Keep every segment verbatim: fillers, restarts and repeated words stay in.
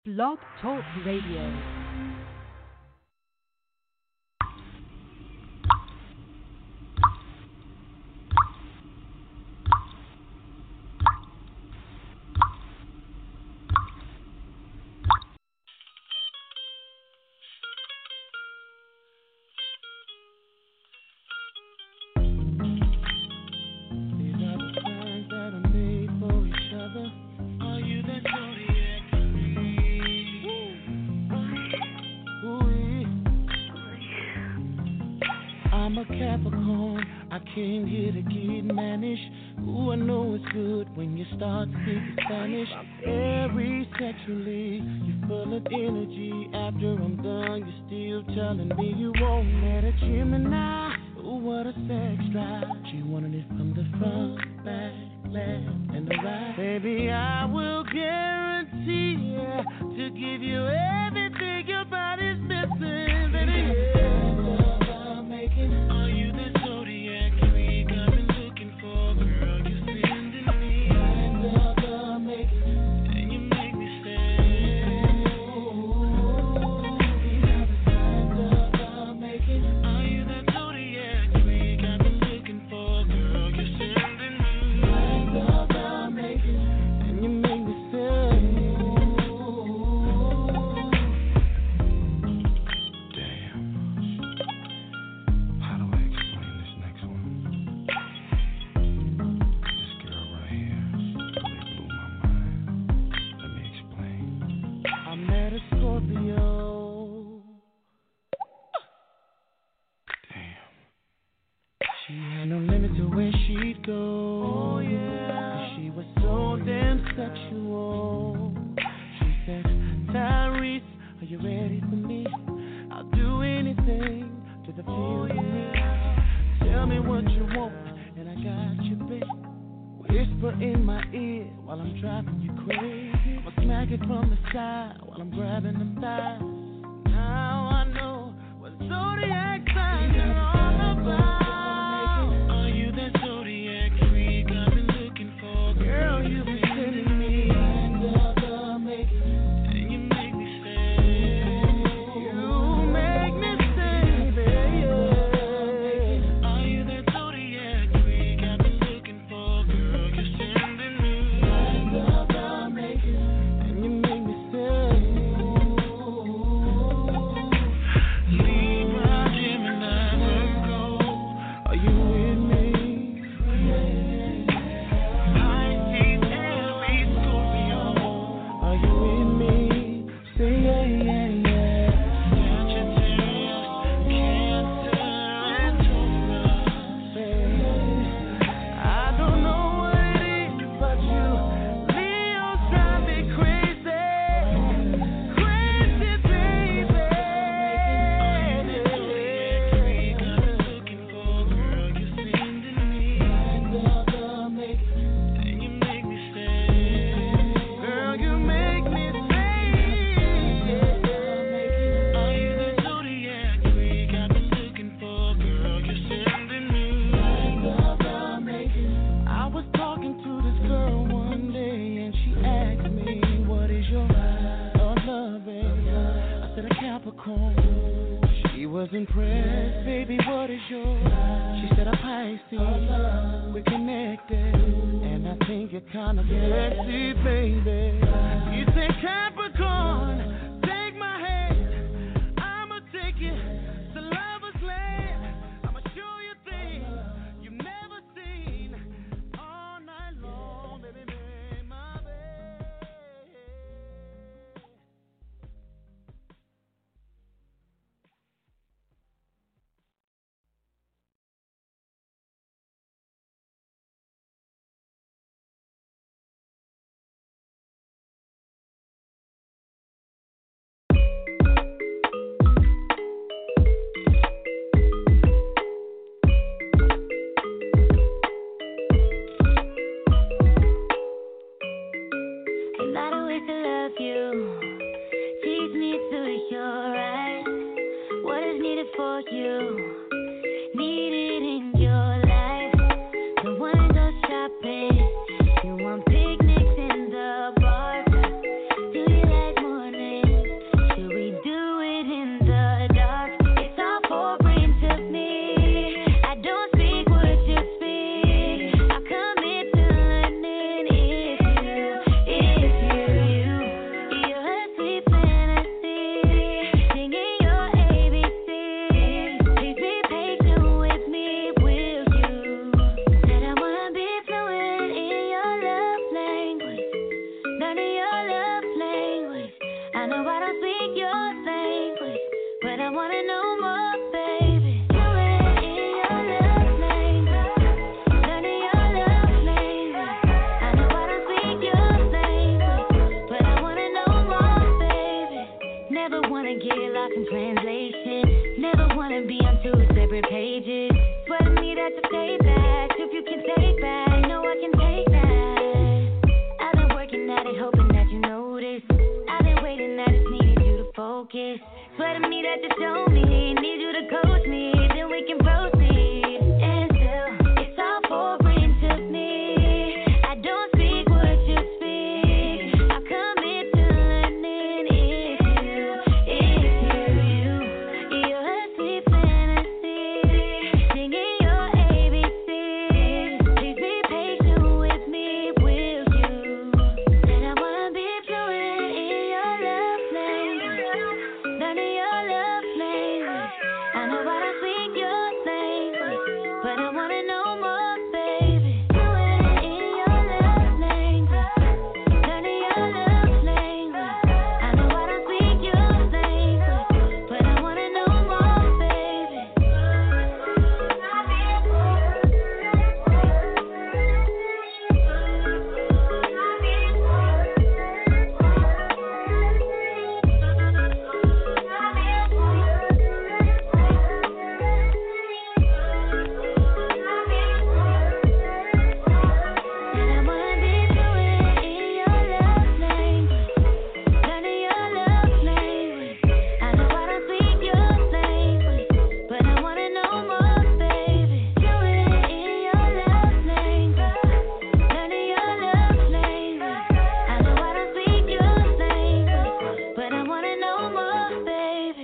Blog Talk Radio. Came here to get managed. Ooh, I know it's good when you start speaking Spanish. Very sexually, you're full of energy. After I'm done, you're still telling me you want me to Gemini. Ooh, what a sex drive. She wanted it from the front, back, left, and the right. Baby, I will guarantee yeah, to give you everything your body's missing. Baby, yeah, I'm making. Are you the zodiac? Shopping, you want picnics in the park. Do you like morning? I know I don't speak your language, but I wanna know more, baby. Fluent in your love language, learning your love language. I know I don't speak your language, but I wanna know more, baby. Never wanna get lost in translation, never wanna be on two separate pages. But I need that to stay back, if you can take back, I know I can take that. I've been working at it, hoping that you notice. I've been waiting, I just needed you to focus. But I need that to show me, need you to coach me, then we can proceed. And still, it's all foreign to me. I don't speak what you speak. I commit to learning. It's you, it's you, you. You're a sweet fantasy, singing your A B Cs. Please be patient with me, will you? And I wanna be fluent in your love language, learning your love language. I know I don't speak your language, but I wanna know more, baby. Fluent in your love language, learning your love language. I know I don't speak your language, but I wanna know more, baby. And I wanna be fluent in your love language, learning your love language. I know I don't speak your language, but I wanna know more, baby. Fluent in your love language, learning your love language. I know I don't speak your language, but I wanna know more, baby.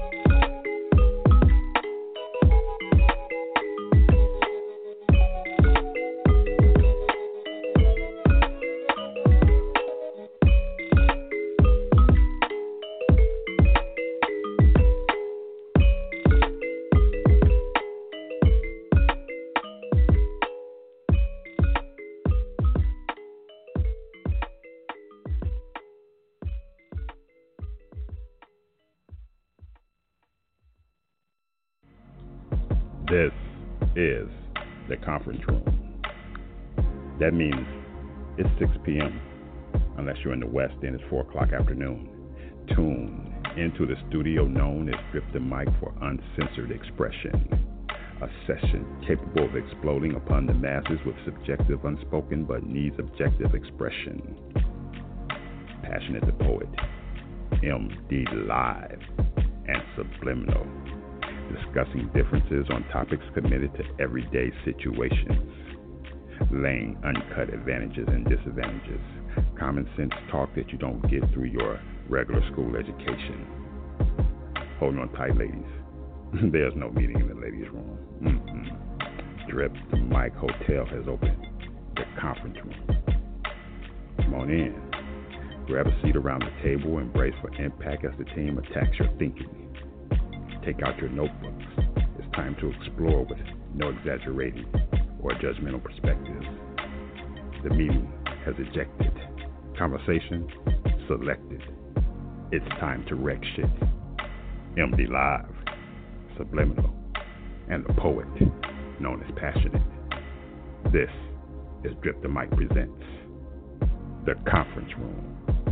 This is the conference room. That means it's six p.m. Unless you're in the West, then it's four o'clock afternoon. Tune into the studio known as Drip the Mic for uncensored expression. A session capable of exploding upon the masses with subjective, unspoken, but needs objective expression. Passionate the Poet, M D Live, and Subliminal. Discussing differences on topics committed to everyday situations, laying uncut advantages and disadvantages, common sense talk that you don't get through your regular school education. Hold on tight, ladies. There's no meeting in the ladies' room. Mm-mm. Drip the Mic Hotel has opened the conference room. Come on in. Grab a seat around the table and brace for impact as the team attacks your thinking. Take out your notebooks. It's time to explore with no exaggerating or judgmental perspectives. The meeting has ejected. Conversation selected. It's time to wreck shit. M D Live, Subliminal, and the poet known as Passionate. This is Drip the Mic presents the conference room.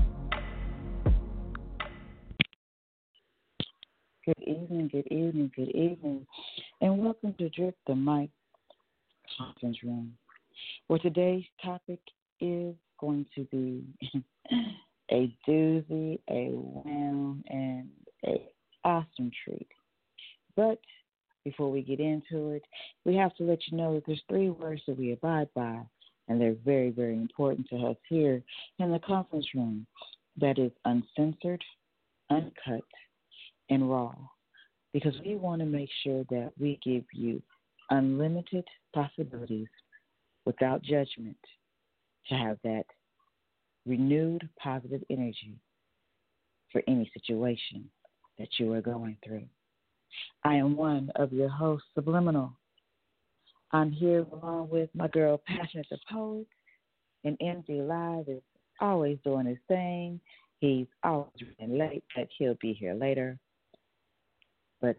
Good evening, good evening, good evening, and welcome to Drip the Mic Conference Room, where today's topic is going to be a doozy, a wham, and a awesome treat. But before we get into it, we have to let you know that there's three words that we abide by, and they're very, very important to us here in the conference room. That is uncensored, uncut, and raw, because we want to make sure that we give you unlimited possibilities without judgment to have that renewed positive energy for any situation that you are going through. I am one of your hosts, Subliminal. I'm here along with my girl, Passionate the Poet, and M D Live is always doing his thing. He's always running late, but he'll be here later. But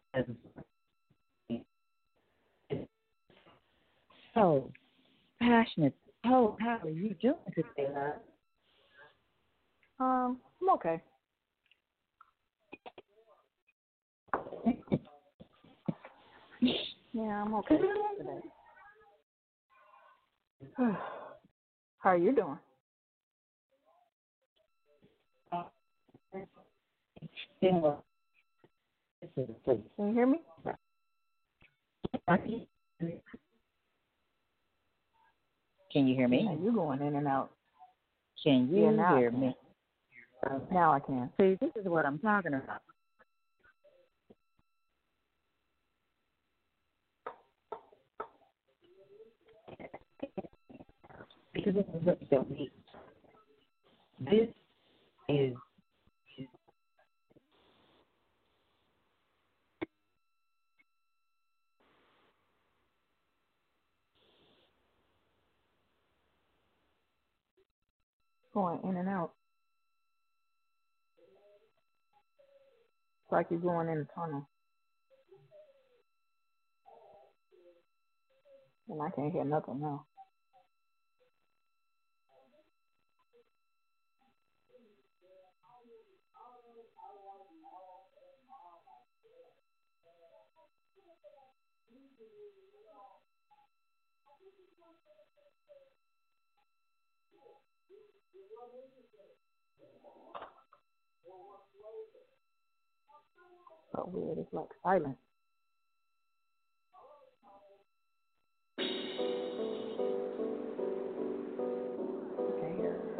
so passionate. Oh, how are you doing today, love? Um, I'm okay. Yeah, I'm okay today. How are you doing? Doing well. Can you hear me? Can you hear me? Yeah, you going in and out. Can you Yeah, now I hear can. me? Now I can. See, this is what I'm talking about. Because this is what that we. This is. Going in and out. It's like you're going in a tunnel. And I can't hear nothing now. So weird. It's like silent. I can't hear it.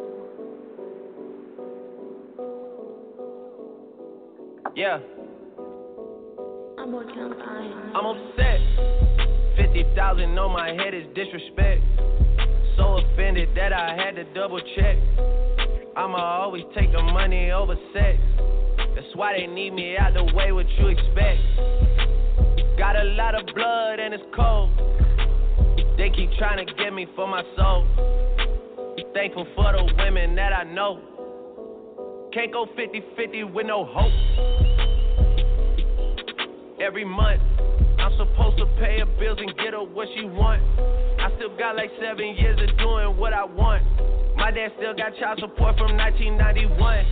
Yeah. I'm working on fire. I'm upset. fifty thousand on my head is disrespect. So offended that I had to double check. I'ma always take the money over sex. That's why they need me out the way, what you expect. Got a lot of blood and it's cold. They keep trying to get me for my soul. Thankful for the women that I know. Can't go fifty-fifty with no hope. Every month, I'm supposed to pay her bills and get her what she want. I still got like seven years of doing what I want. My dad still got child support from nineteen ninety-one.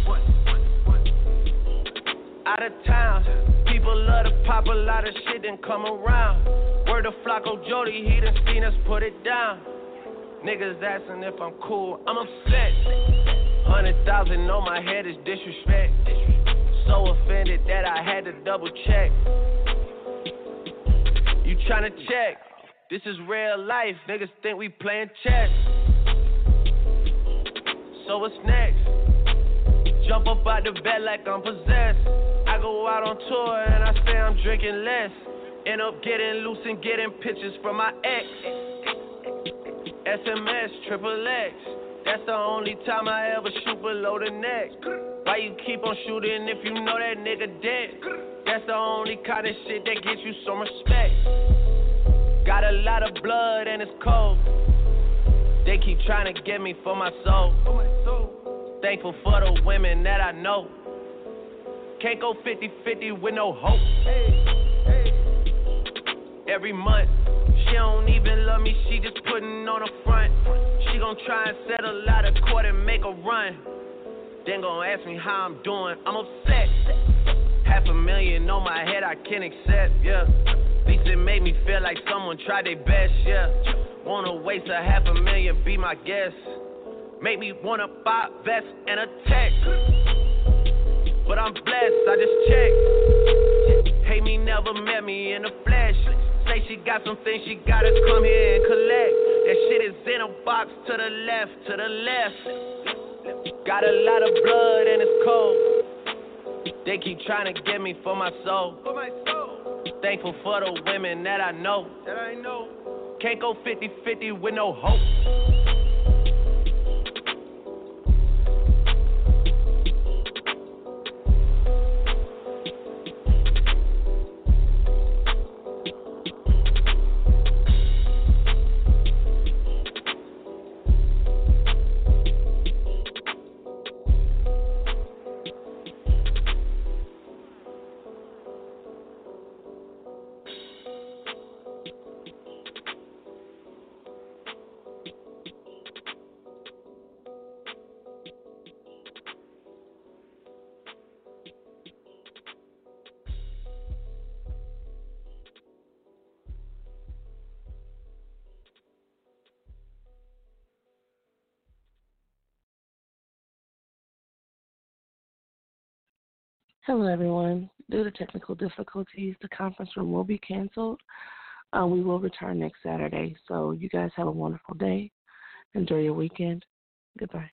Out of town, people love to pop a lot of shit and come around. Word to Flacco Jody, he done seen us put it down. Niggas asking if I'm cool, I'm upset. Hundred thousand on my head is disrespect. So offended that I had to double check. You tryna check? This is real life. Niggas think we playing chess. So what's next? Jump up out the bed like I'm possessed. I go out on tour and I say I'm drinking less. End up getting loose and getting pictures from my ex. S M S, triple X. That's the only time I ever shoot below the neck. Why you keep on shooting if you know that nigga dead? That's the only kind of shit that gets you some respect. Got a lot of blood and it's cold. They keep trying to get me for my soul. Thankful for the women that I know. Can't go fifty-fifty with no hope. Every month, she don't even love me, she just putting on a front. She gon' try and settle out of court and make a run. Then gon' ask me how I'm doing, I'm upset. Half a million on my head I can't accept, yeah. At least it made me feel like someone tried their best, yeah. Wanna waste a half a million, be my guest. Make me wanna buy a vest and a tech. But I'm blessed, I just checked. Hate me, never met me in the flesh. Say she got some things she gotta come here and collect. That shit is in a box to the left, to the left. Got a lot of blood and it's cold. They keep trying to get me for my soul. For my soul. Thankful for the women that I know. That I know. Can't go fifty-fifty with no hope. Hello, everyone. Due to technical difficulties, the conference room will be canceled. Uh, we will return next Saturday. So you guys have a wonderful day. Enjoy your weekend. Goodbye.